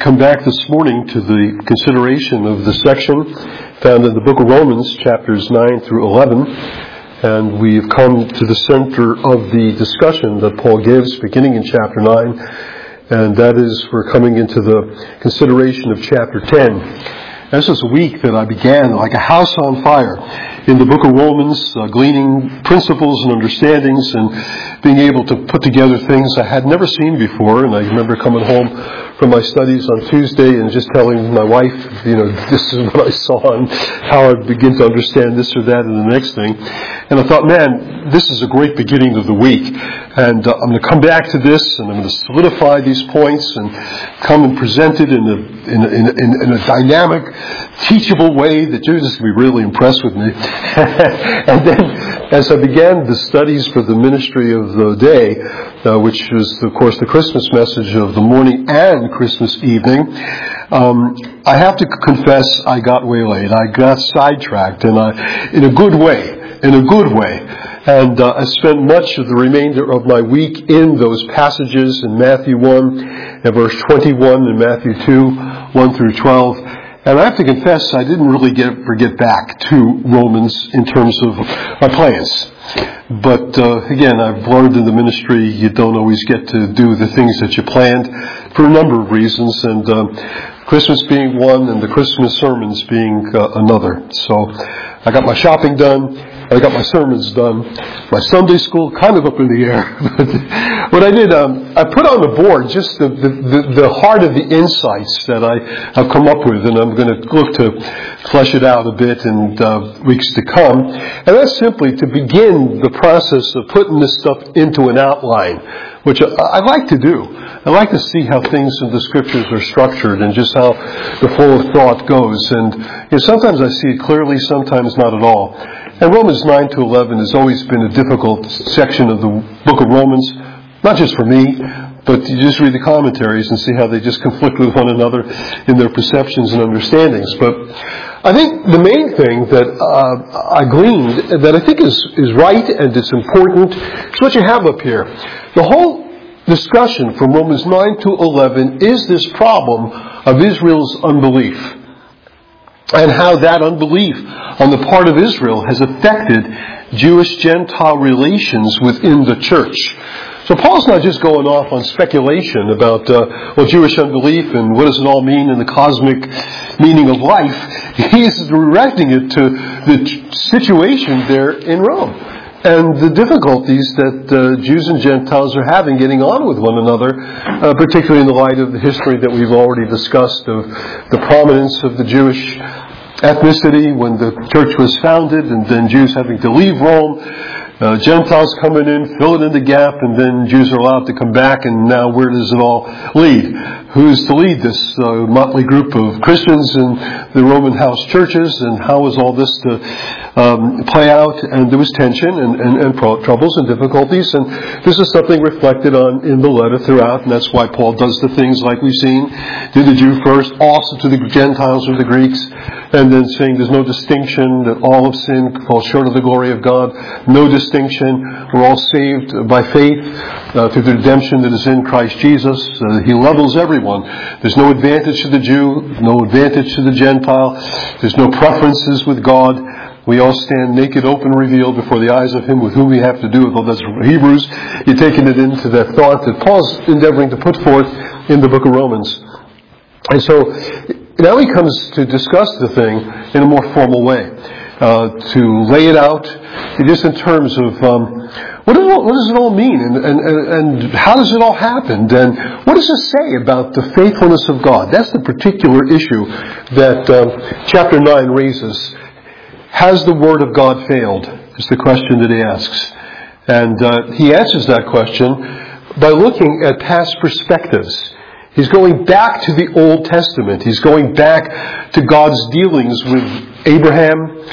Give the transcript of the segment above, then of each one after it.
come back this morning to the consideration of the section found in the book of Romans, chapters 9 through 11. And we've come to the center of the discussion that Paul gives, beginning in chapter 9. And that is, we're coming into the consideration of chapter 10. This is a week that I began like a house on fire in the book of Romans, gleaning principles and understandings and being able to put together things I had never seen before. And I remember coming home from my studies on Tuesday and just telling my wife, this is what I saw and how I begin to understand this or that and the next thing. And I thought, man, this is a great beginning of the week. And I'm going to come back to this and I'm going to solidify these points and come and present it in a dynamic, teachable way that you're just going to be really impressed with me. And then as I began the studies for the ministry of the day, which was, of course, the Christmas message of the morning and Christmas evening, I have to confess I got waylaid. I got sidetracked, and in a good way. And I spent much of the remainder of my week in those passages in Matthew 1 and verse 21 and Matthew 2, 1 through 12. And I have to confess I didn't really get back to Romans in terms of my plans. But again, I've learned in the ministry you don't always get to do the things that you planned for a number of reasons. And Christmas being one and the Christmas sermons being another. So I got my shopping done. I got my sermons done. My Sunday school kind of up in the air. But what I did, I put on the board just the heart of the insights that I have come up with, and I'm going to look to flesh it out a bit in weeks to come. And that's simply to begin the process of putting this stuff into an outline, which I like to do. I like to see how things in the Scriptures are structured and just how the flow of thought goes. And sometimes I see it clearly, sometimes not at all. And Romans 9 to 11 has always been a difficult section of the book of Romans, not just for me, but you just read the commentaries and see how they just conflict with one another in their perceptions and understandings. But I think the main thing that I gleaned that I think is right and it's important is what you have up here. The whole discussion from Romans 9 to 11 is this problem of Israel's unbelief, and how that unbelief on the part of Israel has affected Jewish-Gentile relations within the church. So Paul's not just going off on speculation about Jewish unbelief and what does it all mean in the cosmic meaning of life. He's directing it to the situation there in Rome and the difficulties that Jews and Gentiles are having getting on with one another, particularly in the light of the history that we've already discussed of the prominence of the Jewish ethnicity when the church was founded, and then Jews having to leave Rome, Gentiles coming in, filling in the gap, and then Jews are allowed to come back, and now where does it all lead? Who's to lead this motley group of Christians in the Roman house churches, and how is all this to play out? And there was tension and troubles and difficulties, and this is something reflected on in the letter throughout, and that's why Paul does the things like we've seen, to the Jew first, also to the Gentiles or the Greeks, and then saying there's no distinction, that all of sin falls short of the glory of God, no distinction, we're all saved by faith through the redemption that is in Christ Jesus. He levels everyone. There's no advantage to the Jew, no advantage to the Gentile, there's no preferences with God. We all stand naked, open, revealed before the eyes of Him with whom we have to do. Although that's Hebrews, you're taking it into that thought that Paul's endeavoring to put forth in the book of Romans. And so now he comes to discuss the thing in a more formal way, to lay it out just in terms of what does it all mean, and how does it all happen, and what does it say about the faithfulness of God? That's the particular issue that chapter 9 raises. Has the Word of God failed? Is the question that he asks. And he answers that question by looking at past perspectives. He's going back to the Old Testament. He's going back to God's dealings with Abraham,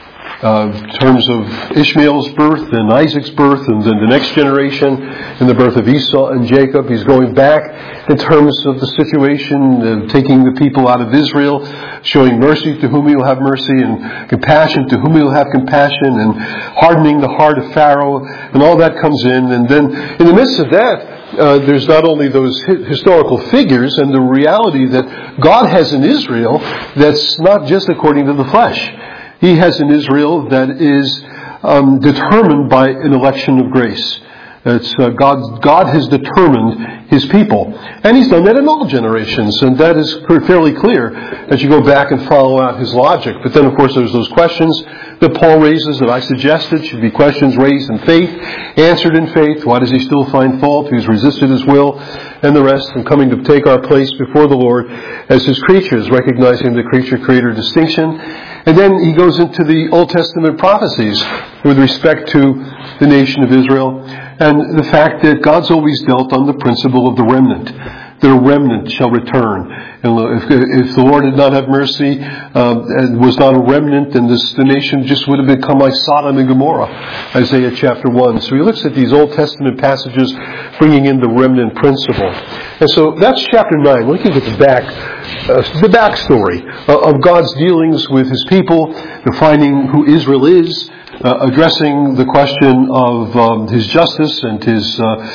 in terms of Ishmael's birth and Isaac's birth, and then the next generation in the birth of Esau and Jacob. He's going back in terms of the situation of taking the people out of Israel, showing mercy to whom He will have mercy, and compassion to whom He will have compassion, and hardening the heart of Pharaoh, and all that comes in. And then in the midst of that, there's not only those historical figures and the reality that God has an Israel that's not just according to the flesh. He has an Israel that is determined by an election of grace. It's God has determined His people. And He's done that in all generations. And that is fairly clear as you go back and follow out His logic. But then, of course, there's those questions that Paul raises that I suggested should be questions raised in faith, answered in faith. Why does He still find fault? Who's resisted His will? And the rest, and coming to take our place before the Lord as His creatures, recognizing the creature-creator distinction. And then he goes into the Old Testament prophecies with respect to the nation of Israel and the fact that God's always dealt on the principle of the remnant. That a remnant shall return. And if the Lord did not have mercy and was not a remnant, then the nation just would have become like Sodom and Gomorrah, Isaiah chapter 1. So he looks at these Old Testament passages bringing in the remnant principle. And so that's chapter 9, looking at the backstory of God's dealings with His people, defining who Israel is, addressing the question of His justice and His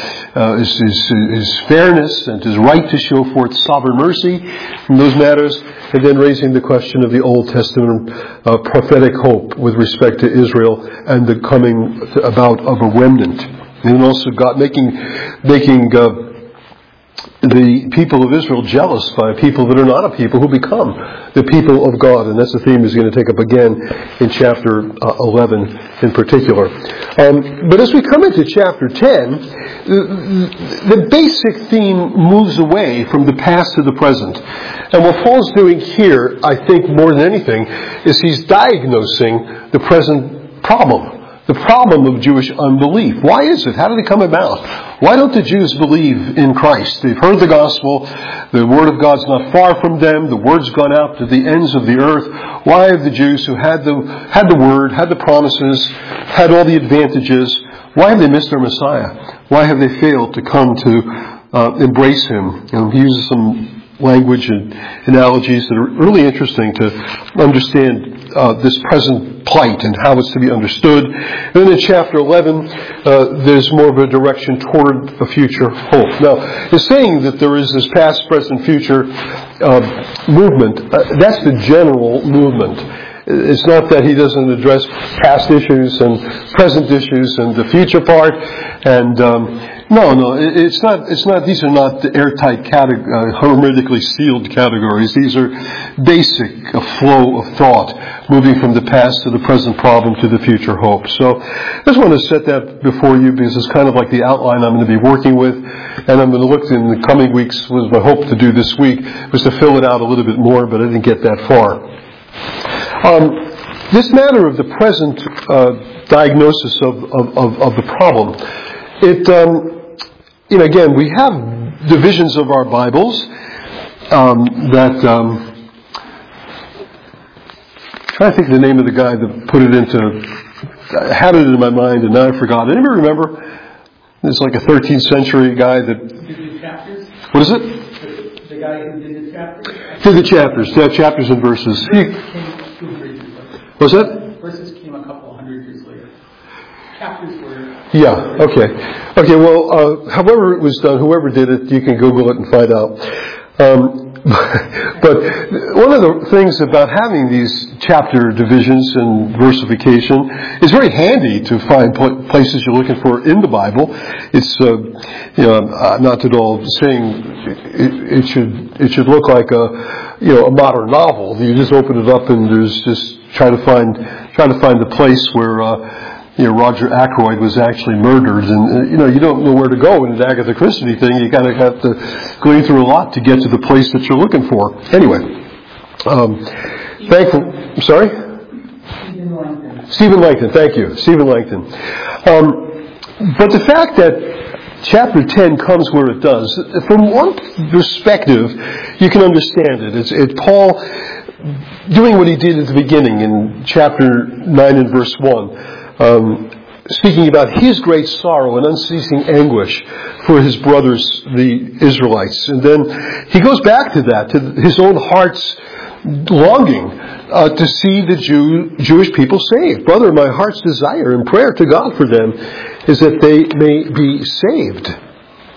fairness and His right to show forth sovereign mercy in those matters, and then raising the question of the Old Testament prophetic hope with respect to Israel and the coming about of a remnant. And also God making the people of Israel jealous by people that are not a people who become the people of God. And that's the theme He's going to take up again in chapter 11 in particular. But as we come into chapter 10, the basic theme moves away from the past to the present. And what Paul's doing here, I think more than anything, is he's diagnosing the present problem. The problem of Jewish unbelief. Why is it? How did it come about? Why don't the Jews believe in Christ? They've heard the gospel. The word of God's not far from them. The word's gone out to the ends of the earth. Why have the Jews who had the word, had the promises, had all the advantages, why have they missed their Messiah? Why have they failed to come to embrace Him? And he uses some language and analogies that are really interesting to understand this present plight and how it's to be understood. And then in chapter 11, there's more of a direction toward a future hope. Now, he's saying that there is this past, present, future movement. That's the general movement. It's not that he doesn't address past issues and present issues and the future part. And no, it's not. These are not the airtight, hermetically sealed categories. These are basic, a flow of thought, moving from the past to the present problem to the future hope. So, I just want to set that before you because it's kind of like the outline I'm going to be working with, and I'm going to look in the coming weeks. Was my hope to do this week was to fill it out a little bit more, but I didn't get that far. This matter of the present diagnosis of the problem, again, we have divisions of our Bibles that trying to think of the name of the guy that put it into. I had it in my mind and now I forgot. Anybody remember? There's like a 13th century guy that. Did the chapters? What is it? The guy who did the chapters. Did the chapters? Yeah, chapters and verses. What's that? Verses came a couple hundred years later. Chapters were... Yeah, okay. Okay, well, however it was done, whoever did it, you can Google it and find out. But one of the things about having these chapter divisions and versification is very handy to find places you're looking for in the Bible. It's, I'm not at all saying it should look like a modern novel. You just open it up and there's just try to find the place where Roger Ackroyd was actually murdered, and you don't know where to go in an Agatha Christie thing. You kind of have to go through a lot to get to the place that you're looking for. Anyway, thankful. I'm sorry. Stephen Langton. Thank you, Stephen Langton. But the fact that chapter 10 comes where it does, from one perspective, you can understand it. It's Paul doing what he did at the beginning in chapter 9 and verse 1, speaking about his great sorrow and unceasing anguish for his brothers, the Israelites. And then he goes back to that, to his own heart's longing to see the Jewish people saved. Brother, my heart's desire and prayer to God for them is that they may be saved.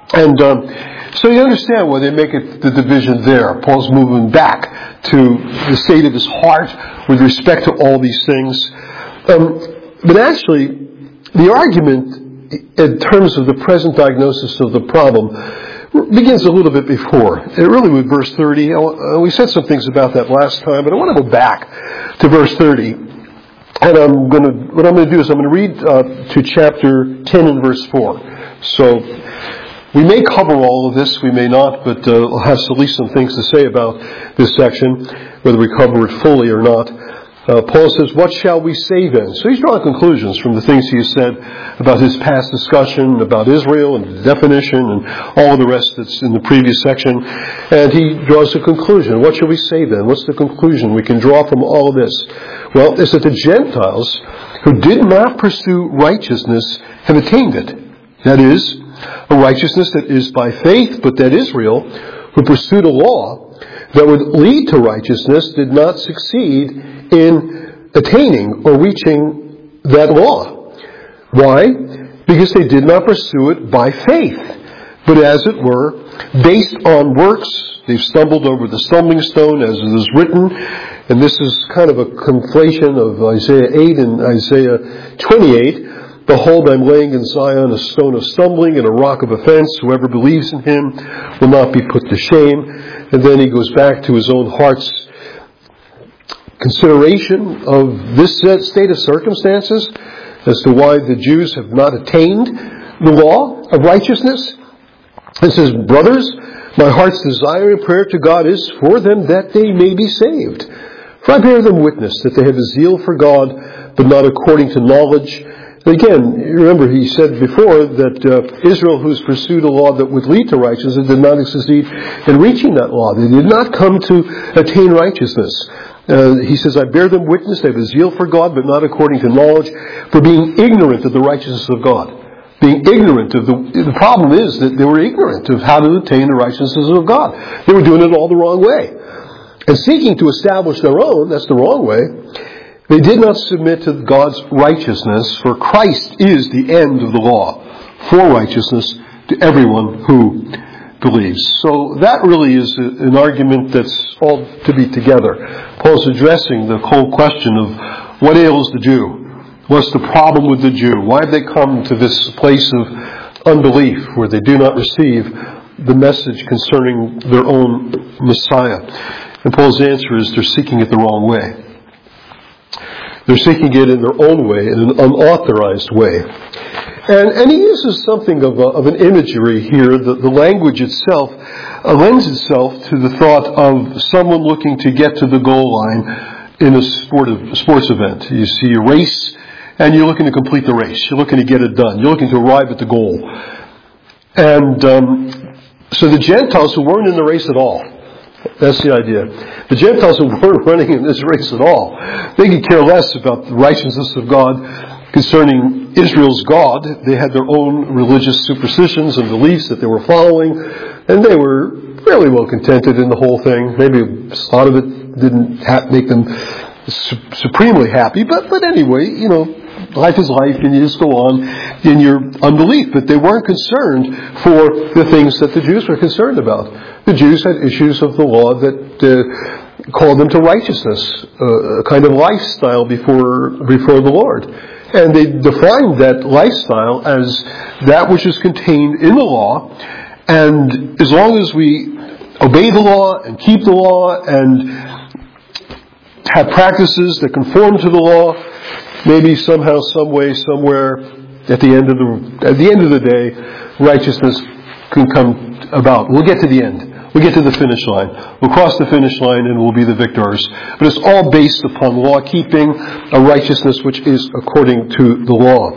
And so you understand why they make it the division there. Paul's moving back to the state of his heart with respect to all these things. But actually, the argument in terms of the present diagnosis of the problem begins a little bit before. It really with verse 30. We said some things about that last time, but I want to go back to verse 30. And what I'm going to do is I'm going to read to chapter 10 and verse 4. So we may cover all of this, we may not, but I'll have at least some things to say about this section, whether we cover it fully or not. Paul says, what shall we say then? So he's drawing conclusions from the things he has said about his past discussion, about Israel and the definition and all of the rest that's in the previous section. And he draws a conclusion. What shall we say then? What's the conclusion we can draw from all of this? Well, it's that the Gentiles who did not pursue righteousness have attained it. That is, a righteousness that is by faith, but that Israel, who pursued a law that would lead to righteousness, did not succeed in attaining or reaching that law. Why? Because they did not pursue it by faith, but as it were, based on works. They've stumbled over the stumbling stone, as it is written, and this is kind of a conflation of Isaiah 8 and Isaiah 28. Behold, I'm laying in Zion a stone of stumbling and a rock of offense. Whoever believes in him will not be put to shame. And then he goes back to his own heart's consideration of this state of circumstances as to why the Jews have not attained the law of righteousness. It says, brothers, my heart's desire and prayer to God is for them that they may be saved. For I bear them witness that they have a zeal for God, but not according to knowledge. Again, remember he said before that Israel, who's pursued a law that would lead to righteousness, did not succeed in reaching that law. They did not come to attain righteousness. He says, I bear them witness, they have a zeal for God, but not according to knowledge, for being ignorant of the righteousness of God. Being ignorant of the problem is that they were ignorant of how to attain the righteousness of God. They were doing it all the wrong way. And seeking to establish their own, that's the wrong way. They did not submit to God's righteousness, for Christ is the end of the law for righteousness to everyone who believes. So that really is an argument that's all to be together. Paul's addressing the whole question of what ails the Jew. What's the problem with the Jew? Why have they come to this place of unbelief where they do not receive the message concerning their own Messiah? And Paul's answer is they're seeking it the wrong way. They're seeking it in their own way, in an unauthorized way. And he uses something of an imagery here. The language itself lends itself to the thought of someone looking to get to the goal line in a sports event. You see a race, and you're looking to complete the race. You're looking to get it done. You're looking to arrive at the goal. And so the Gentiles who weren't in the race at all, that's the idea. The Gentiles who weren't running in this race at all, they could care less about the righteousness of God concerning Israel's God. They had their own religious superstitions and beliefs that they were following, and they were fairly well contented in the whole thing. Maybe a lot of it didn't make them supremely happy, but anyway, life is life, and you just go on in your unbelief. But they weren't concerned for the things that the Jews were concerned about. The Jews had issues of the law that called them to righteousness, a kind of lifestyle before the Lord. And they defined that lifestyle as that which is contained in the law. And as long as we obey the law and keep the law and have practices that conform to the law, maybe somehow, some way, somewhere, at the end of the day, righteousness can come about. We'll get to the end. We'll get to the finish line. We'll cross the finish line and we'll be the victors. But it's all based upon law keeping, a righteousness which is according to the law.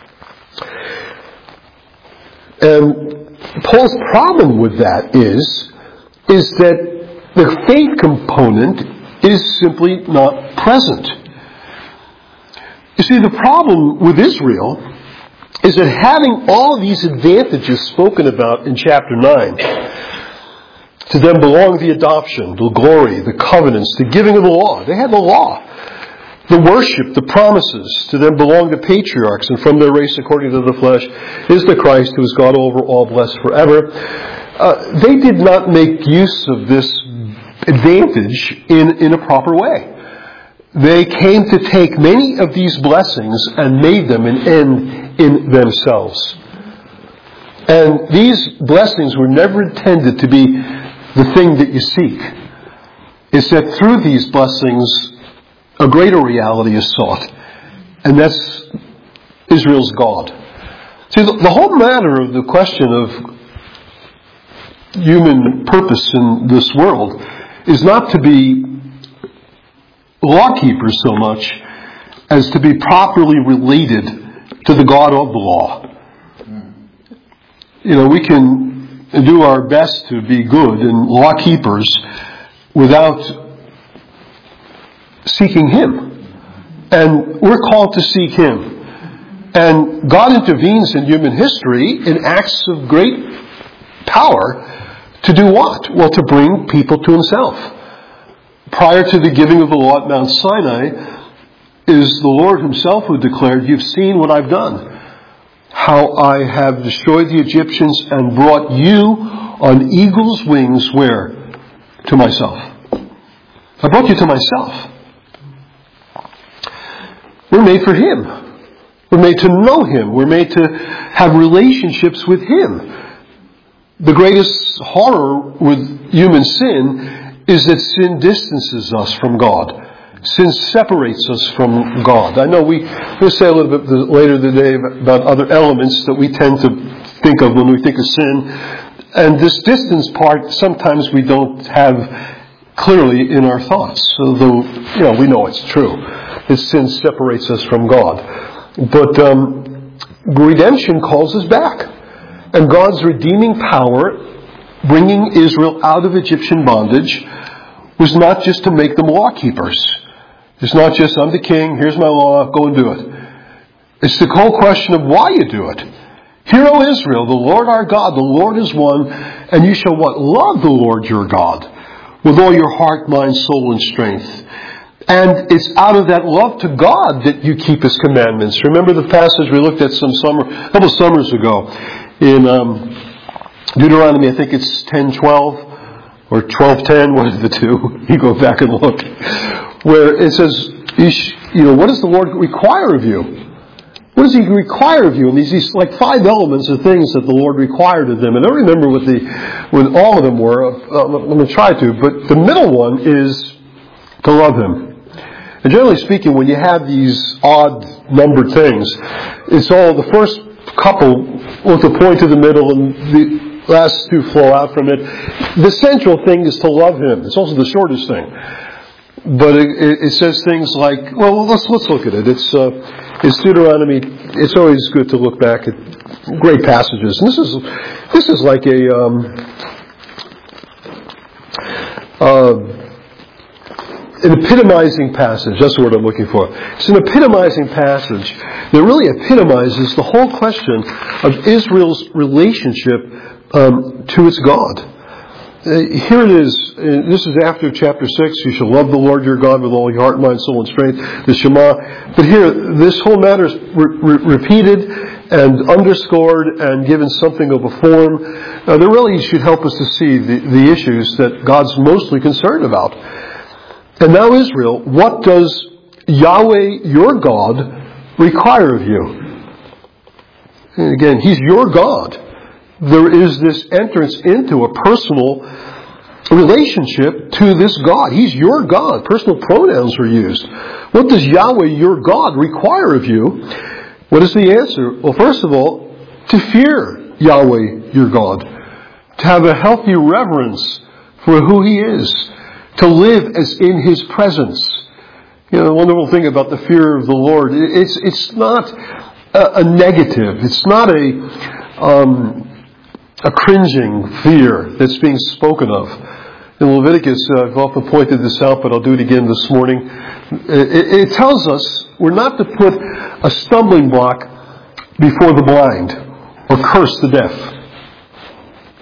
And Paul's problem with that is that the faith component is simply not present. You see, the problem with Israel is that having all these advantages spoken about in chapter 9, to them belong the adoption, the glory, the covenants, the giving of the law. They had the law. The worship, the promises to them belong to patriarchs, and from their race according to the flesh is the Christ, who is God over all, blessed forever. They did not make use of this advantage in a proper way. They came to take many of these blessings and made them an end in themselves. And these blessings were never intended to be the thing that you seek. It's that through these blessings, a greater reality is sought. And that's Israel's God. See, the whole matter of the question of human purpose in this world is not to be law keepers so much as to be properly related to the God of the law. You know, we can do our best to be good and law keepers without seeking Him. And we're called to seek Him. And God intervenes in human history in acts of great power to do what? Well, to bring people to Himself. Prior to the giving of the law at Mount Sinai, is the Lord Himself who declared, "You've seen what I've done. How I have destroyed the Egyptians and brought you on eagle's wings," where? To myself. I brought you to myself. We're made for Him. We're made to know Him. We're made to have relationships with Him. The greatest horror with human sin is that sin distances us from God. Sin separates us from God. I know we'll say a little bit later today about other elements that we tend to think of when we think of sin. And this distance part, sometimes we don't have clearly in our thoughts. Although, we know it's true. That sin separates us from God. But redemption calls us back. And God's redeeming power, bringing Israel out of Egyptian bondage, was not just to make them law keepers. It's not just, I'm the king, here's my law, go and do it. It's the whole question of why you do it. Hear, O Israel, the Lord our God, the Lord is one, and you shall what? Love the Lord your God with all your heart, mind, soul, and strength. And it's out of that love to God that you keep His commandments. Remember the passage we looked at a couple summers ago in Deuteronomy, I think it's 10:12 or 12:10, one of the two. You go back and look. Where it says, what does the Lord require of you? What does He require of you? And these like 5 elements of things that the Lord required of them. And I don't remember what all of them were. I'm going to try to. But the middle one is to love Him. And generally speaking, when you have these odd numbered things, it's all the first couple with a point to the middle and the last 2 flow out from it. The central thing is to love Him. It's also the shortest thing. But it says things like, well, let's look at it. It's Deuteronomy. It's always good to look back at great passages. And this is like an epitomizing passage. That's the word I'm looking for. It's an epitomizing passage that really epitomizes the whole question of Israel's relationship to its God. Here it is. This is after chapter 6. You shall love the Lord your God with all your heart, mind, soul, and strength. The Shema. But here, this whole matter is repeated and underscored and given something of a form that really should help us to see the issues that God's mostly concerned about. And now Israel, what does Yahweh, your God, require of you? And again, He's your God. There is this entrance into a personal relationship to this God. He's your God. Personal pronouns are used. What does Yahweh, your God, require of you? What is the answer? Well, first of all, to fear Yahweh, your God. To have a healthy reverence for who He is. To live as in His presence. The wonderful thing about the fear of the Lord, it's not a negative. It's not a cringing fear that's being spoken of. In Leviticus, I've often pointed this out, but I'll do it again this morning. It tells us we're not to put a stumbling block before the blind or curse the deaf.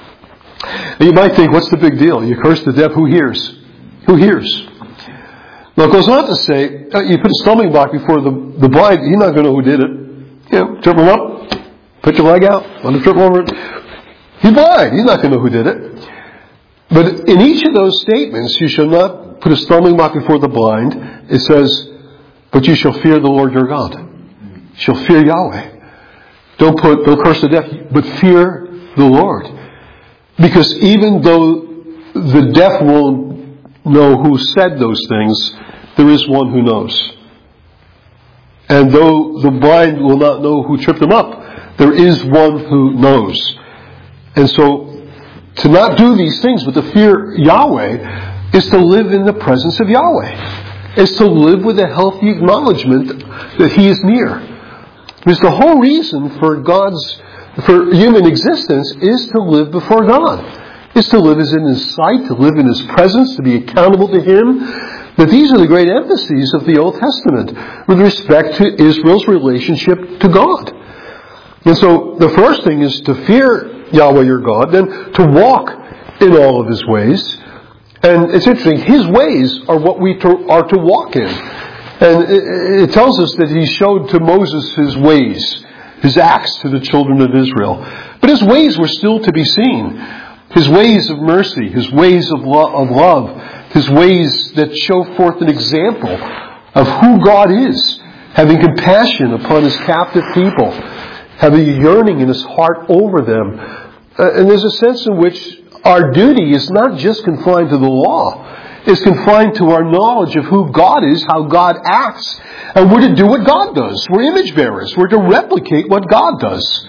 And you might think, what's the big deal? You curse the deaf, who hears? Who hears? Now it goes on to say, you put a stumbling block before the blind, he's not going to know who did it. Trip him up, put your leg out, let him trip over it. He's blind, he's not going to know who did it. But in each of those statements, you shall not put a stumbling block before the blind. It says, but you shall fear the Lord your God. You shall fear Yahweh. Don't curse the deaf, but fear the Lord. Because even though the deaf won't know who said those things, there is one who knows. And though the blind will not know who tripped them up, there is one who knows. And so, to not do these things, but to fear Yahweh, is to live in the presence of Yahweh. Is to live with a healthy acknowledgement that He is near. Because the whole reason for human existence is to live before God. Is to live as in His sight, to live in His presence, to be accountable to Him. That these are the great emphases of the Old Testament with respect to Israel's relationship to God. And so the first thing is to fear Yahweh your God, then to walk in all of His ways. And it's interesting, His ways are what we are to walk in. And it tells us that He showed to Moses His ways, His acts to the children of Israel. But His ways were still to be seen. His ways of mercy, His ways of love, His ways that show forth an example of who God is, having compassion upon His captive people, having a yearning in His heart over them. And there's a sense in which our duty is not just confined to the law. It's confined to our knowledge of who God is, how God acts, and we're to do what God does. We're image bearers. We're to replicate what God does.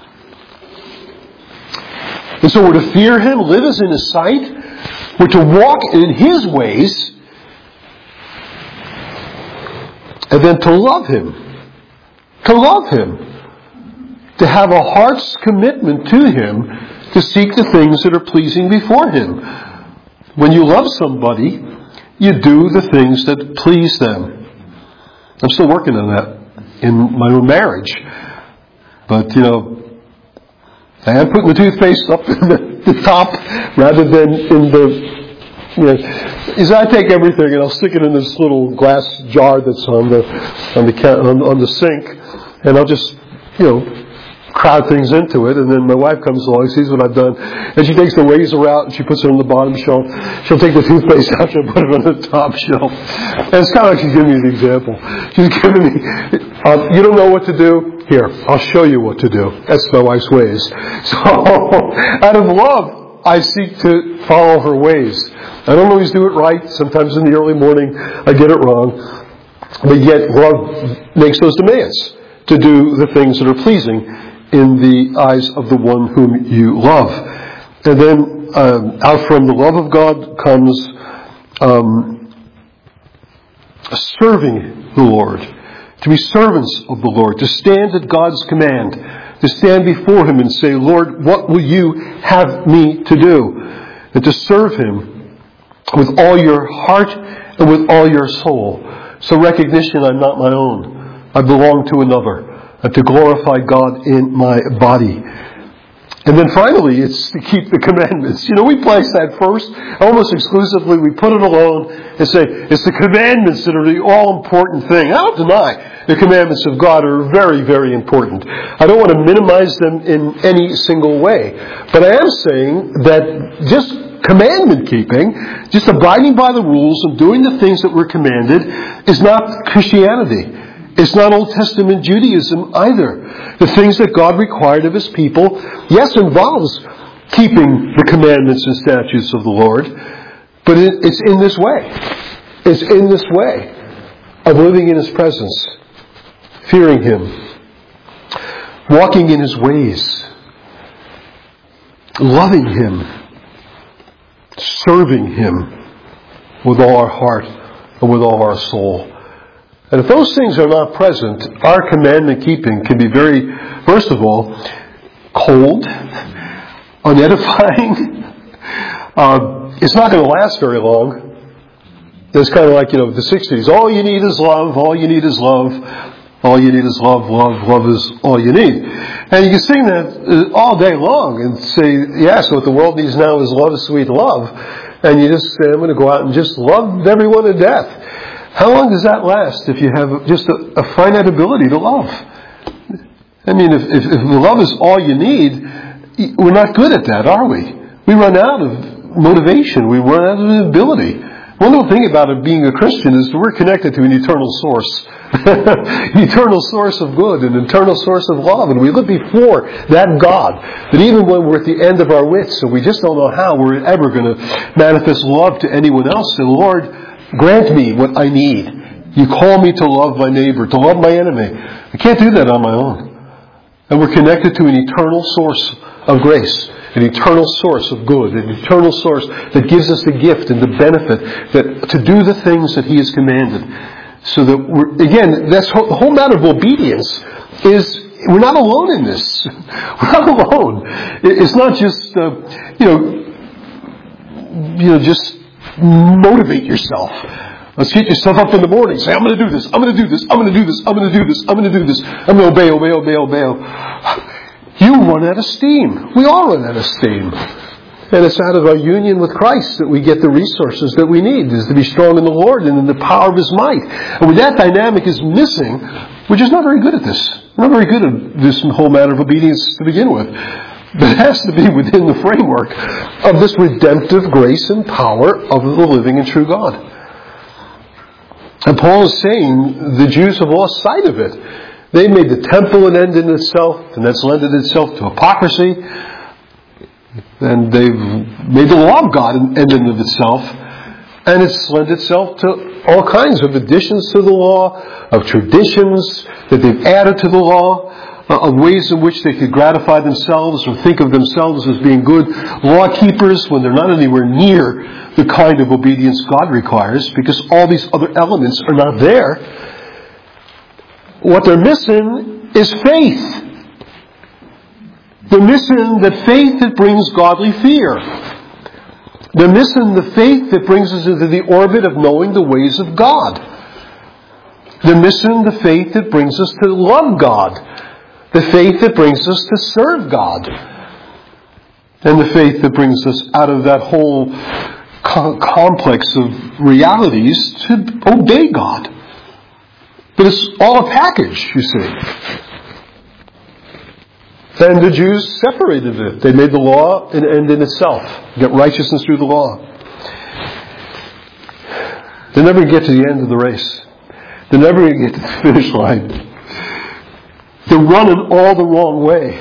And so we're to fear Him, live as in His sight. We're to walk in His ways, and then to love Him. To love Him. To have a heart's commitment to Him, to seek the things that are pleasing before Him. When you love somebody, you do the things that please them. I'm still working on that in my own marriage. But, I am putting the toothpaste up in the top rather than in I take everything and I'll stick it in this little glass jar that's on the sink, and I'll just, crowd things into it, and then my wife comes along, sees what I've done, and she takes the razor out and she puts it on the bottom shelf. She'll take the toothpaste out and put it on the top shelf. And it's kind of like she's giving me the example. She's giving me, you don't know what to do? Here, I'll show you what to do. That's my wife's ways. So, out of love, I seek to follow her ways. I don't always do it right. Sometimes in the early morning, I get it wrong. But yet, love makes those demands to do the things that are pleasing in the eyes of the one whom you love. And then out from the love of God comes serving the Lord, to be servants of the Lord, to stand at God's command, to stand before Him and say, Lord, what will you have me to do? And to serve Him with all your heart and with all your soul. So recognition, I'm not my own. I belong to another. And to glorify God in my body. And then finally, it's to keep the commandments. We place that first. Almost exclusively, we put it alone and say, it's the commandments that are the all-important thing. I don't deny the commandments of God are very, very important. I don't want to minimize them in any single way. But I am saying that just commandment keeping, just abiding by the rules and doing the things that we're commanded, is not Christianity. It's not Old Testament Judaism either. The things that God required of His people, yes, involves keeping the commandments and statutes of the Lord, but it's in this way. It's in this way of living in His presence, fearing Him, walking in His ways, loving Him, serving Him with all our heart and with all our soul. And if those things are not present, our commandment keeping can be very, first of all, cold, unedifying. It's not going to last very long. It's kind of like, the 60s. All you need is love. All you need is love. All you need is love. Love is all you need. And you can sing that all day long and say, yes, what the world needs now is love, sweet love. And you just say, I'm going to go out and just love everyone to death. How long does that last if you have just a finite ability to love? I mean, if love is all you need, we're not good at that, are we? We run out of motivation. We run out of ability. One little thing about it being a Christian is that we're connected to an eternal source. An eternal source of good, an eternal source of love. And we look before that God. That even when we're at the end of our wits, and we just don't know how we're ever going to manifest love to anyone else, then Lord, grant me what I need. You call me to love my neighbor, to love my enemy. I can't do that on my own. And we're connected to an eternal source of grace, an eternal source of good, an eternal source that gives us the gift and the benefit that to do the things that He has commanded. So that that's the whole matter of obedience is we're not alone in this. We're not alone. It's not just just motivate yourself. Let's get yourself up in the morning. Say, I'm going to do this. I'm going to do this. I'm going to do this. I'm going to do this. I'm going to do this. I'm going to obey. You run out of steam. We all run out of steam. And it's out of our union with Christ that we get the resources that we need, is to be strong in the Lord and in the power of His might. And when that dynamic is missing, we're just not very good at this. We're not very good at this whole matter of obedience to begin with. But it has to be within the framework of this redemptive grace and power of the living and true God. And Paul is saying the Jews have lost sight of it. They made the temple an end in itself, and that's lended itself to hypocrisy. And they've made the law of God an end in of itself, and it's lent itself to all kinds of additions to the law, of traditions that they've added to the law, of ways in which they could gratify themselves or think of themselves as being good law keepers when they're not anywhere near the kind of obedience God requires, because all these other elements are not there. What they're missing is faith. They're missing the faith that brings godly fear. They're missing the faith that brings us into the orbit of knowing the ways of God. They're missing the faith that brings us to love God. The faith that brings us to serve God. And the faith that brings us out of that whole complex of realities to obey God. But it's all a package, you see. And the Jews separated it. They made the law an end in itself. Get righteousness through the law. They never get to the end of the race. They never get to the finish line. They're running all the wrong way.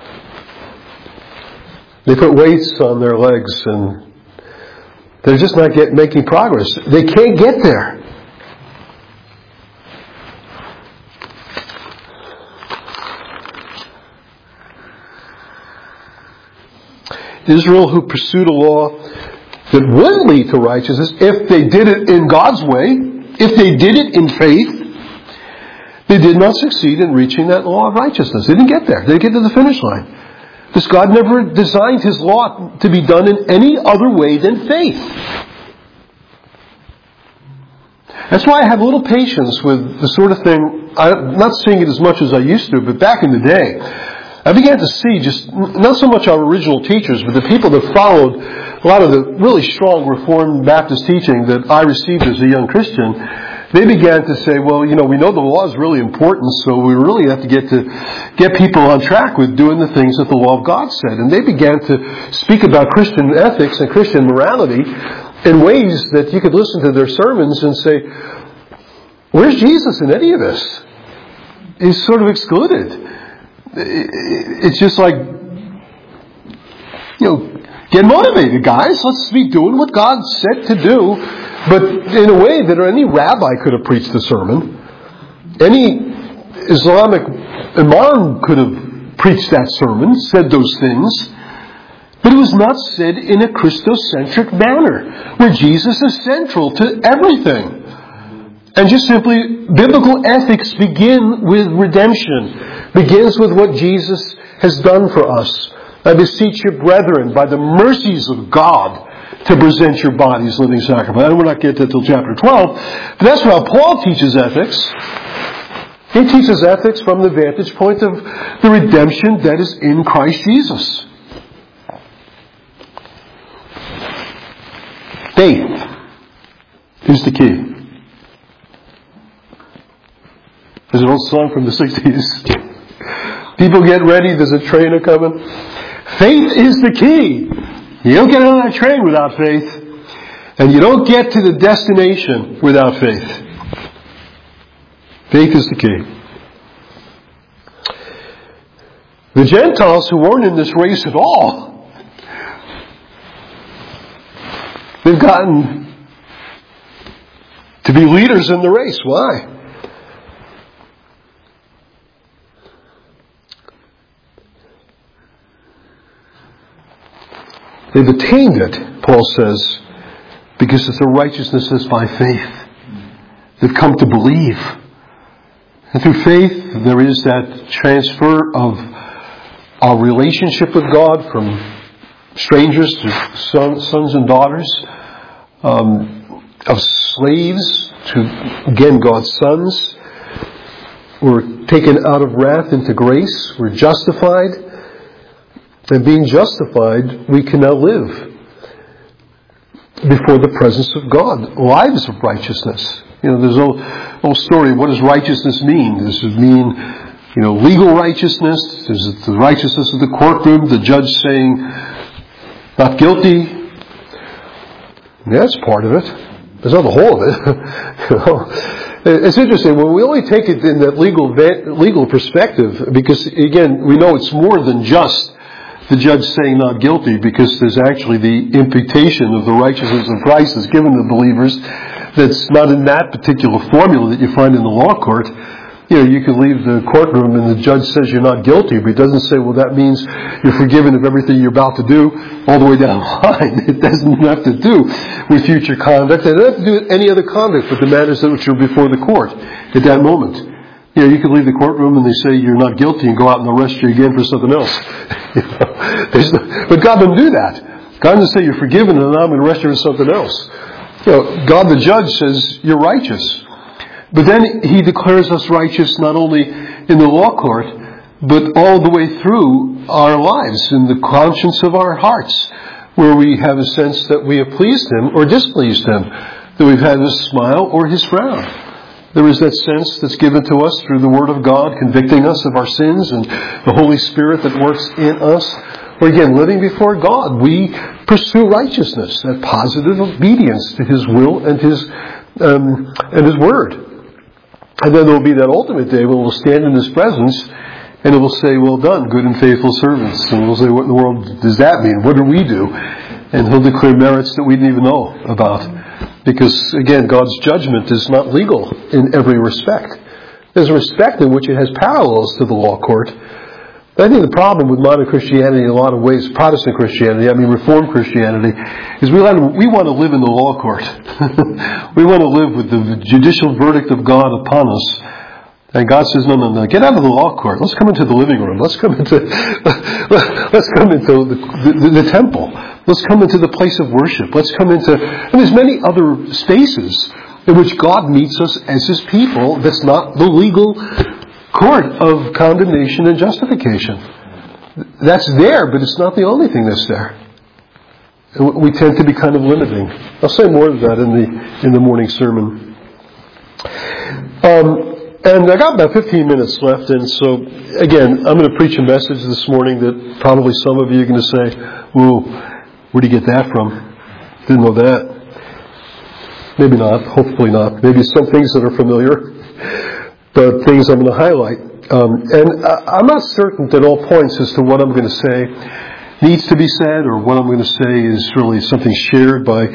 They put weights on their legs and they're just not making progress. They can't get there. Israel, who pursued a law that would lead to righteousness, if they did it in God's way, if they did it in faith, they did not succeed in reaching that law of righteousness. They didn't get there. They didn't get to the finish line. Because God never designed His law to be done in any other way than faith. That's why I have little patience with the sort of thing. I'm not seeing it as much as I used to, but back in the day, I began to see just, not so much our original teachers, but the people that followed a lot of the really strong Reformed Baptist teaching that I received as a young Christian. They began to say, well, we know the law is really important, so we really have to get people on track with doing the things that the law of God said. And they began to speak about Christian ethics and Christian morality in ways that you could listen to their sermons and say, where's Jesus in any of this? He's sort of excluded. It's just like, get motivated, guys. Let's be doing what God said to do, but in a way that any rabbi could have preached the sermon. Any Islamic imam could have preached that sermon, said those things. But it was not said in a Christocentric manner, where Jesus is central to everything. And just simply, biblical ethics begin with redemption. Begins with what Jesus has done for us. I beseech you, brethren, by the mercies of God, to present your bodies living sacrifice. And we're not getting to it until chapter 12. But that's how Paul teaches ethics. He teaches ethics from the vantage point of the redemption that is in Christ Jesus. Faith is the key. There's an old song from the 60s. People get ready, there's a train a-coming. Faith is the key. You don't get on that train without faith. And you don't get to the destination without faith. Faith is the key. The Gentiles who weren't in this race at all, they've gotten to be leaders in the race. Why? They've attained it, Paul says, because their righteousness is by faith. They've come to believe. And through faith, there is that transfer of our relationship with God from strangers to sons and daughters, of slaves to, again, God's sons. We're taken out of wrath into grace. We're justified. And being justified, we can now live before the presence of God. Lives of righteousness. There's a whole story. What does righteousness mean? Does it mean, legal righteousness? Is it the righteousness of the courtroom? The judge saying, not guilty? That's part of it. It's not the whole of it. It's interesting. When we only take it in that legal perspective, because, again, we know it's more than just the judge saying not guilty, because there's actually the imputation of the righteousness of Christ that's given to believers that's not in that particular formula that you find in the law court. You can leave the courtroom and the judge says you're not guilty, but he doesn't say, well, that means you're forgiven of everything you're about to do all the way down the line. It doesn't have to do with future conduct. It doesn't have to do with any other conduct but the matters that are before the court at that moment. You can leave the courtroom and they say you're not guilty and go out and arrest you again for something else. But God doesn't do that. God doesn't say you're forgiven and now I'm going to arrest you for something else. God the judge says you're righteous. But then He declares us righteous not only in the law court, but all the way through our lives, in the conscience of our hearts, where we have a sense that we have pleased Him or displeased Him, that we've had His smile or His frown. There is that sense that's given to us through the Word of God, convicting us of our sins, and the Holy Spirit that works in us. Or again, living before God, we pursue righteousness, that positive obedience to His will and His Word. And then there will be that ultimate day when we'll stand in His presence, and it will say, well done, good and faithful servants. And we'll say, what in the world does that mean? What do we do? And He'll declare merits that we didn't even know about. Because, again, God's judgment is not legal in every respect. There's a respect in which it has parallels to the law court. I think the problem with modern Christianity in a lot of ways, Protestant Christianity, Reformed Christianity, is we want to live in the law court. We want to live with the judicial verdict of God upon us. And God says, no, get out of the law court. Let's come into the living room. Let's come into the temple. Let's come into the place of worship. Let's come into... And there's many other spaces in which God meets us as His people that's not the legal court of condemnation and justification. That's there, but it's not the only thing that's there. We tend to be kind of limiting. I'll say more of that in the morning sermon. And I got about 15 minutes left, and so, again, I'm going to preach a message this morning that probably some of you are going to say, whoa, where do you get that from? Didn't know that. Maybe not, hopefully not. Maybe some things that are familiar, but things I'm going to highlight. And I'm not certain at all points as to what I'm going to say needs to be said, or what I'm going to say is really something shared by...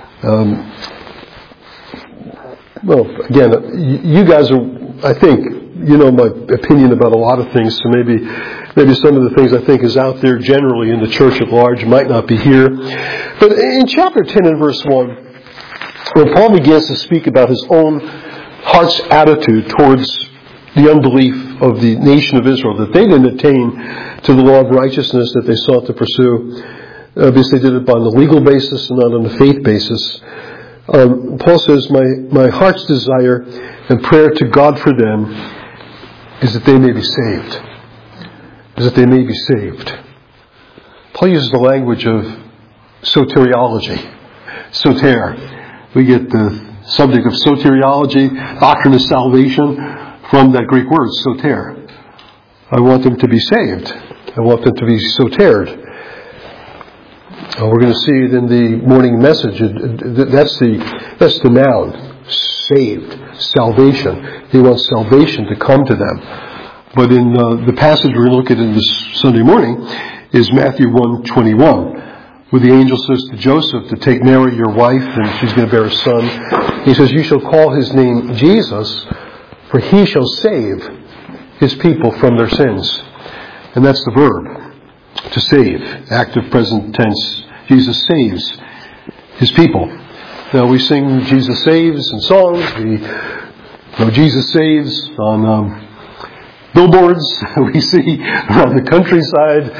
well, again, you guys are... I think you know my opinion about a lot of things, so maybe some of the things I think is out there generally in the church at large might not be here. But in chapter 10 and verse 1, when Paul begins to speak about his own heart's attitude towards the unbelief of the nation of Israel, that they didn't attain to the law of righteousness that they sought to pursue, because they did it on the legal basis and not on the faith basis. Paul says, my heart's desire and prayer to God for them is that they may be saved. Is that they may be saved. Paul uses the language of soteriology. Soter. We get the subject of soteriology, doctrine of salvation, from that Greek word, soter. I want them to be saved. I want them to be sotered. We're going to see it in the morning message. That's the noun. Saved. Salvation. He wants salvation to come to them. But in the passage we're going to look at in this Sunday morning is Matthew 1:21, where the angel says to Joseph to take Mary, your wife, and she's going to bear a son. He says, you shall call his name Jesus, for he shall save his people from their sins. And that's the verb, to save, active present tense. Jesus saves his people. Now we sing Jesus Saves in songs. We know Jesus Saves on billboards. We see around the countryside.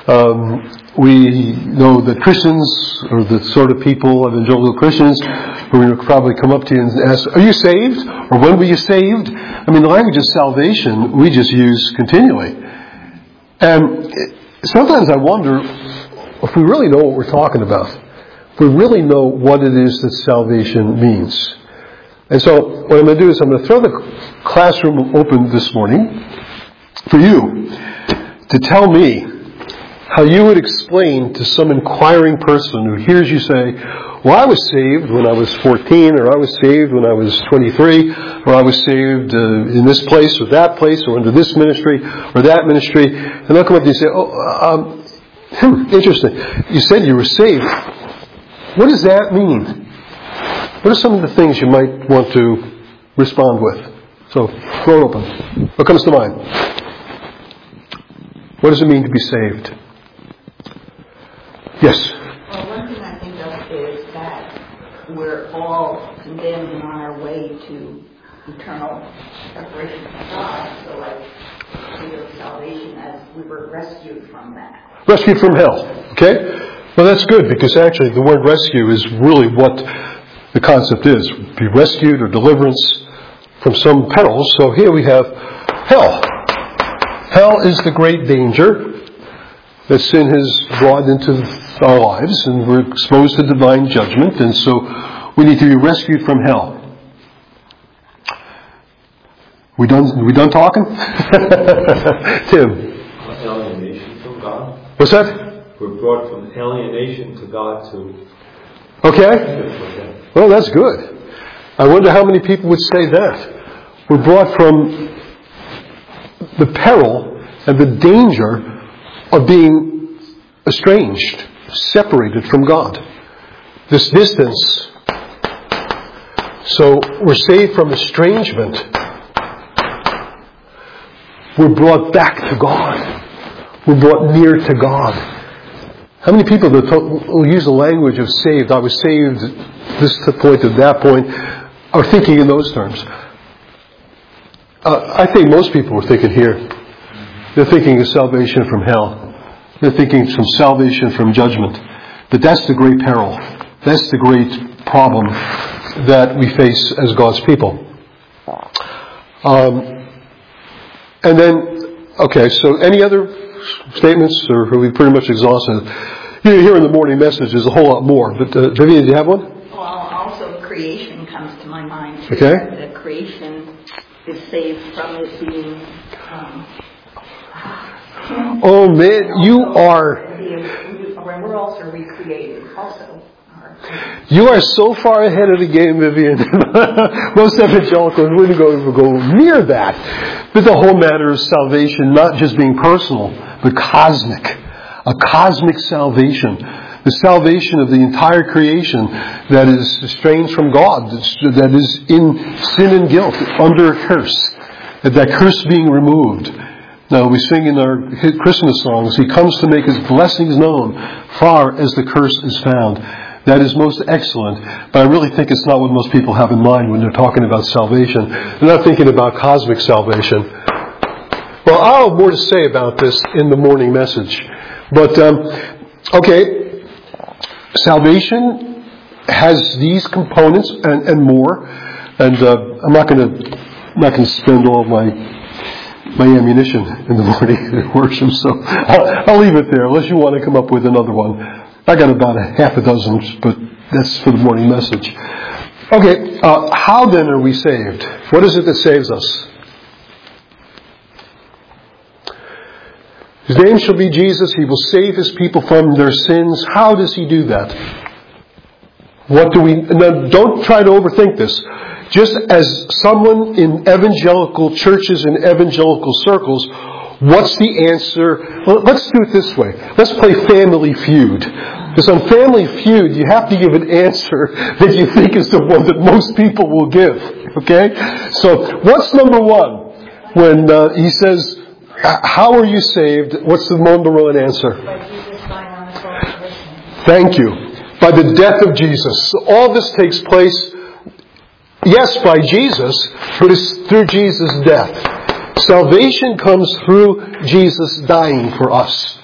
We know that Christians, or the sort of people, evangelical Christians, who will probably come up to you and ask, are you saved? Or when were you saved? I mean, the language of salvation we just use continually. And sometimes I wonder if we really know what we're talking about. If we really know what it is that salvation means. And so what I'm going to do is I'm going to throw the classroom open this morning for you to tell me how you would explain to some inquiring person who hears you say, well, I was saved when I was 14, or I was saved when I was 23, or I was saved in this place or that place, or under this ministry or that ministry. And they'll come up to you and say, interesting. You said you were saved. What does that mean? What are some of the things you might want to respond with? So, throw it open. What comes to mind? What does it mean to be saved? Yes? Well, one thing I think of is that we're all condemned and on our way to eternal separation from God. So I think of salvation as we were rescued from that. Rescued from hell. Okay? Well, that's good, because actually the word rescue is really what the concept is. Be rescued or deliverance from some perils. So here we have hell. Hell is the great danger that sin has brought into our lives, and we're exposed to divine judgment, and so we need to be rescued from hell. We done talking? Tim? Alienation from God. What's that? We're brought from alienation to God to... Okay. Well, that's good. I wonder how many people would say that. We're brought from the peril and the danger of being estranged, separated from God. This distance. So we're saved from estrangement. We're brought back to God. We're brought near to God. How many people that will use the language of saved, I was saved this point to that point, are thinking in those terms? I think most people are thinking here. They're thinking of salvation from hell. They're thinking some salvation from judgment. But that's the great peril. That's the great problem that we face as God's people. And then, okay, so any other statements, or are we pretty much exhausted? Here in the morning message is a whole lot more. But Vivian, do you have one? Well, also creation comes to my mind too. Okay. The creation is saved from it being... Oh man, you are... We're also recreated also. You are so far ahead of the game, Vivian. Most evangelicals wouldn't go near that. But the whole matter of salvation, not just being personal, but cosmic. A cosmic salvation. The salvation of the entire creation that is estranged from God, that is in sin and guilt, under a curse. That curse being removed. Now, we sing in our Christmas songs, He comes to make His blessings known, far as the curse is found. That is most excellent, but I really think it's not what most people have in mind when they're talking about salvation. They're not thinking about cosmic salvation. Well, I'll have more to say about this in the morning message. But, okay, salvation has these components and more, and I'm not going to spend all my ammunition in the morning worship, so I'll leave it there, unless you want to come up with another one. I got about a half a dozen, but that's for the morning message. Okay, how then are we saved? What is it that saves us? His name shall be Jesus. He will save His people from their sins. How does He do that? Now, don't try to overthink this. Just as someone in evangelical churches and evangelical circles, what's the answer? Well, let's do it this way. Let's play Family Feud. Because on Family Feud, you have to give an answer that you think is the one that most people will give. Okay? So, what's number one? When he says, how are you saved? What's the number one answer? By Jesus dying on the cross for us. Thank you. By the death of Jesus. So all this takes place, yes, by Jesus, but it's through Jesus' death. Salvation comes through Jesus dying for us.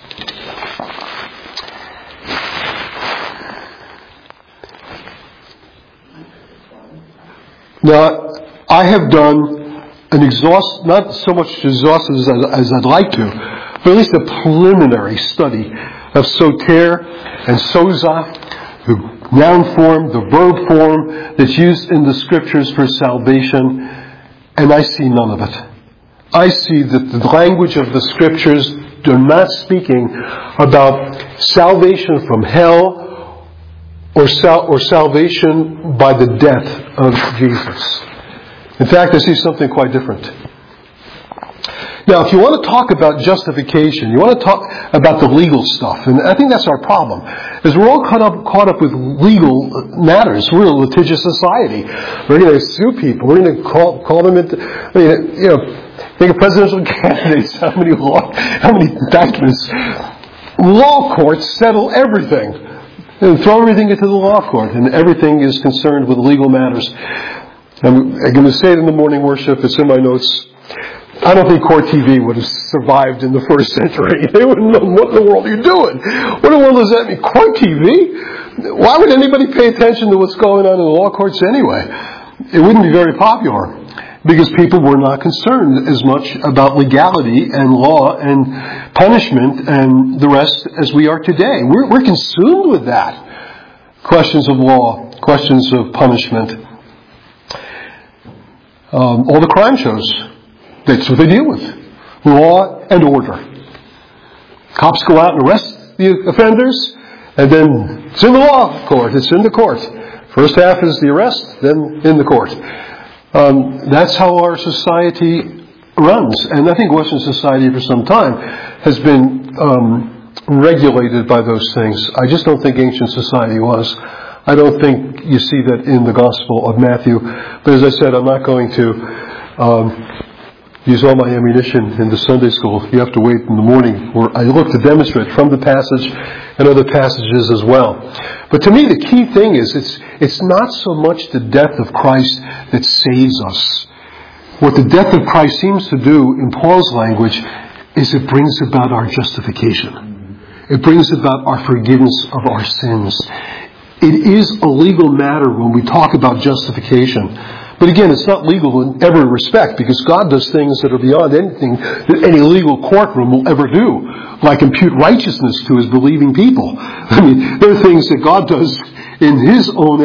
Now, I have done not so much exhaustive as I'd like to, but at least a preliminary study of soter and soza, the noun form, the verb form that's used in the Scriptures for salvation, and I see none of it. I see that the language of the Scriptures are not speaking about salvation from hell or salvation by the death of Jesus. In fact, I see something quite different. Now, if you want to talk about justification, you want to talk about the legal stuff, and I think that's our problem, is we're all caught up with legal matters. We're a litigious society. We're going to sue people. We're going to call them into, think of presidential candidates, how many indictments. Law courts settle everything. And throw everything into the law court, and everything is concerned with legal matters. I'm going to say it in the morning worship. It's in my notes. I don't think court TV would have survived in the first century. They wouldn't know what in the world you're doing. What in the world does that mean? Court TV? Why would anybody pay attention to what's going on in the law courts anyway? It wouldn't be very popular because people were not concerned as much about legality and law and punishment and the rest as we are today. We're consumed with that. Questions of law, questions of punishment. All the crime shows, that's what they deal with. Law and order. Cops go out and arrest the offenders, and then it's in the law court, it's in the court. First half is the arrest, then in the court. That's how our society runs. And I think Western society for some time has been regulated by those things. I just don't think ancient society was. I don't think you see that in the Gospel of Matthew. But as I said, I'm not going to use all my ammunition in the Sunday school. You have to wait in the morning where I look to demonstrate from the passage and other passages as well. But to me, the key thing is it's not so much the death of Christ that saves us. What the death of Christ seems to do in Paul's language is it brings about our justification. It brings about our forgiveness of our sins. It is a legal matter when we talk about justification. But again, it's not legal in every respect because God does things that are beyond anything that any legal courtroom will ever do, like impute righteousness to His believing people. I mean, there are things that God does in His own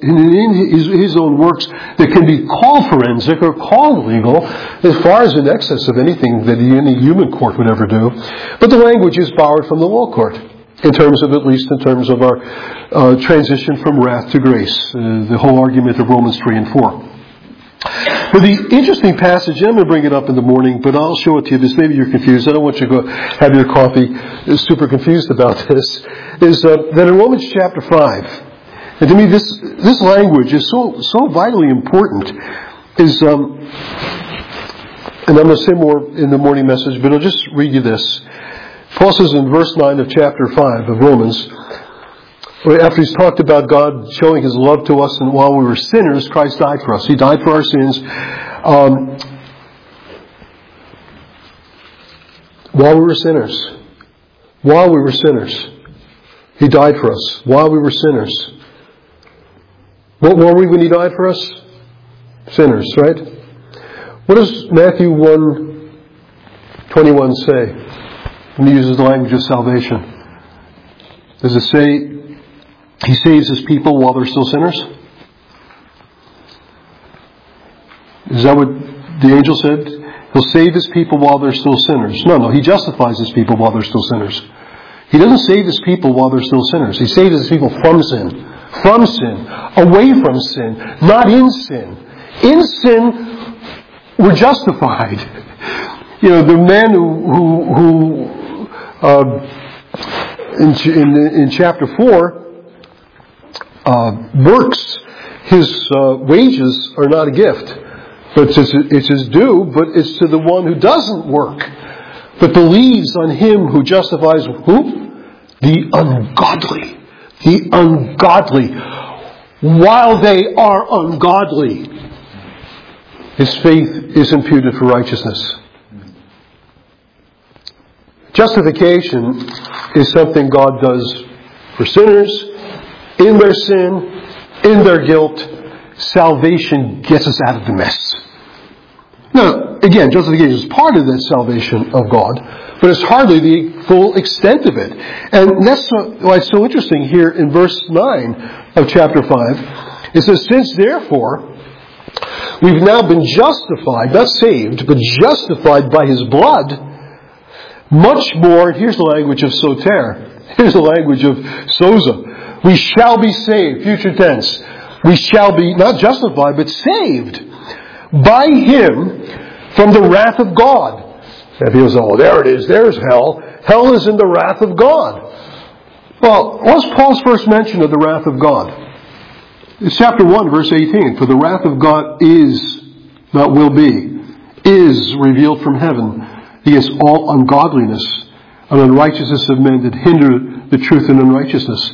works that can be called forensic or called legal as far as in excess of anything that any human court would ever do. But the language is borrowed from the law court. At least in terms of our transition from wrath to grace, the whole argument of Romans 3 and 4. But the interesting passage, and I'm going to bring it up in the morning, but I'll show it to you because maybe you're confused. I don't want you to go have your coffee super confused about this, is that in Romans chapter 5, and to me this language is so vitally important, is, and I'm going to say more in the morning message, but I'll just read you this. Paul says in verse 9 of chapter 5 of Romans, after he's talked about God showing His love to us, and while we were sinners, Christ died for us. He died for our sins. While we were sinners. While we were sinners. He died for us. While we were sinners. What were we when He died for us? Sinners, right? What does Matthew 1:21 say when He uses the language of salvation? Does it say He saves His people while they're still sinners? Is that what the angel said? He'll save His people while they're still sinners. No, He justifies His people while they're still sinners. He doesn't save His people while they're still sinners. He saves His people from sin. From sin. Away from sin. Not in sin. In sin, we're justified. The man who in chapter 4 works, his wages are not a gift. But it's his due, but it's to the one who doesn't work, but believes on Him who justifies who? The ungodly. The ungodly. While they are ungodly, his faith is imputed for righteousness. Justification is something God does for sinners, in their sin, in their guilt. Salvation gets us out of the mess. Now, again, justification is part of that salvation of God, but it's hardly the full extent of it. And that's why it's so interesting here in verse 9 of chapter 5. It says, since therefore we've now been justified, not saved, but justified by His blood, much more, here's the language of soter, here's the language of soza, we shall be saved, future tense. We shall be not justified, but saved by Him from the wrath of God. And people say, oh, there it is, there's hell. Hell is in the wrath of God. Well, what's Paul's first mention of the wrath of God? It's chapter 1, verse 18. For the wrath of God is, not will be, is revealed from heaven against all ungodliness and unrighteousness of men that hinder the truth in unrighteousness.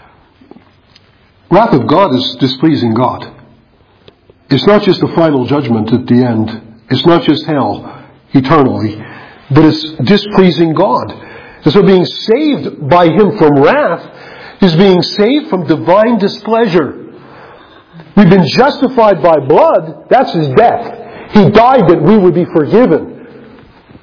Wrath of God is displeasing God. It's not just a final judgment at the end. It's not just hell eternally, but it's displeasing God. And so being saved by Him from wrath is being saved from divine displeasure. We've been justified by blood. That's His death. He died that we would be forgiven.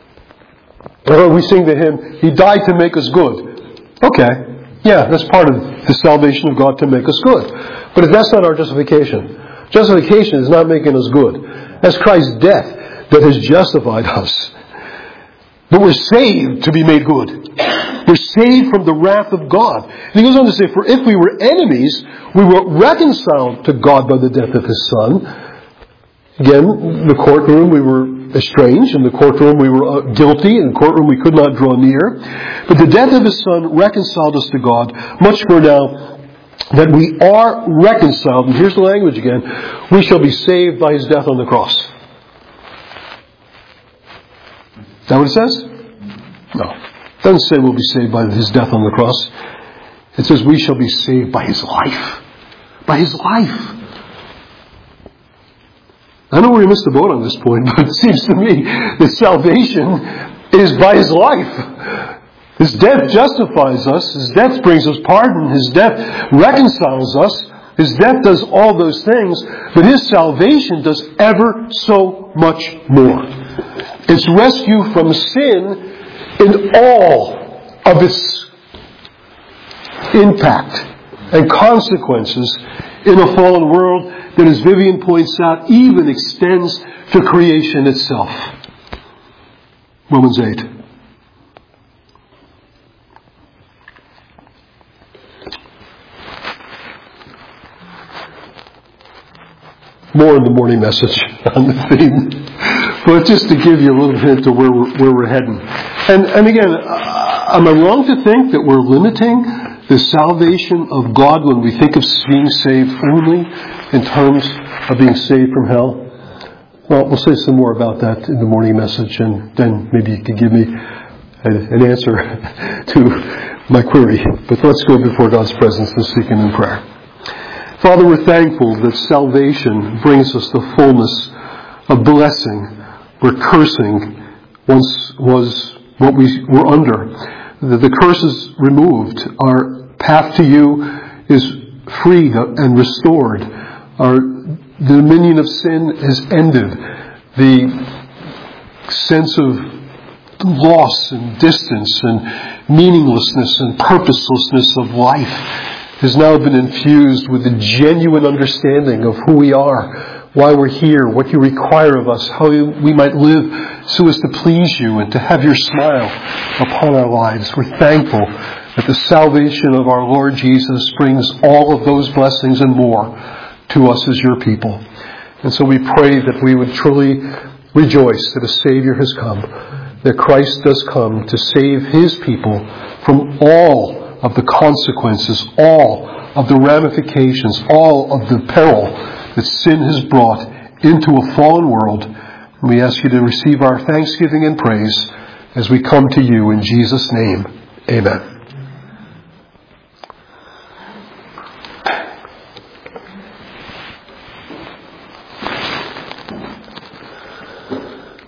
Or we sing the hymn, He died to make us good. Okay. Yeah, that's part of the salvation of God to make us good. But that's not our justification. Justification is not making us good. That's Christ's death that has justified us. But we're saved to be made good. We're saved from the wrath of God. And he goes on to say, for if we were enemies, we were reconciled to God by the death of His Son. Again, the courtroom we were estranged, in the courtroom we were guilty, in the courtroom we could not draw near. But the death of His Son reconciled us to God, much more now that we are reconciled. And here's the language again. We shall be saved by His death on the cross. Is that what it says? No. It doesn't say we'll be saved by His death on the cross. It says we shall be saved by His life. By His life. I know we missed the boat on this point, but it seems to me that salvation is by His life. His death justifies us. His death brings us pardon. His death reconciles us. His death does all those things. But His salvation does ever so much more. It's rescue from sin in all of its impact and consequences in a fallen world that, as Vivian points out, even extends to creation itself. Romans 8. More in the morning message on the theme. But just to give you a little hint of where we're heading. And again, am I wrong to think that we're limiting the salvation of God when we think of being saved only in terms of being saved from hell? Well, we'll say some more about that in the morning message, and then maybe you can give me an answer to my query. But let's go before God's presence and seek Him in prayer. Father, we're thankful that salvation brings us the fullness of blessing where cursing once was what we were under. The curse is removed. Our path to You is freed and restored. The dominion of sin is ended. The sense of loss and distance and meaninglessness and purposelessness of life has now been infused with a genuine understanding of who we are, why we're here, what you require of us, how we might live so as to please you and to have your smile upon our lives. We're thankful that the salvation of our Lord Jesus brings all of those blessings and more to us as your people. And so we pray that we would truly rejoice that a Savior has come, that Christ does come to save his people from all of the consequences, all of the ramifications, all of the peril that sin has brought into a fallen world. And we ask you to receive our thanksgiving and praise as we come to you in Jesus' name. Amen.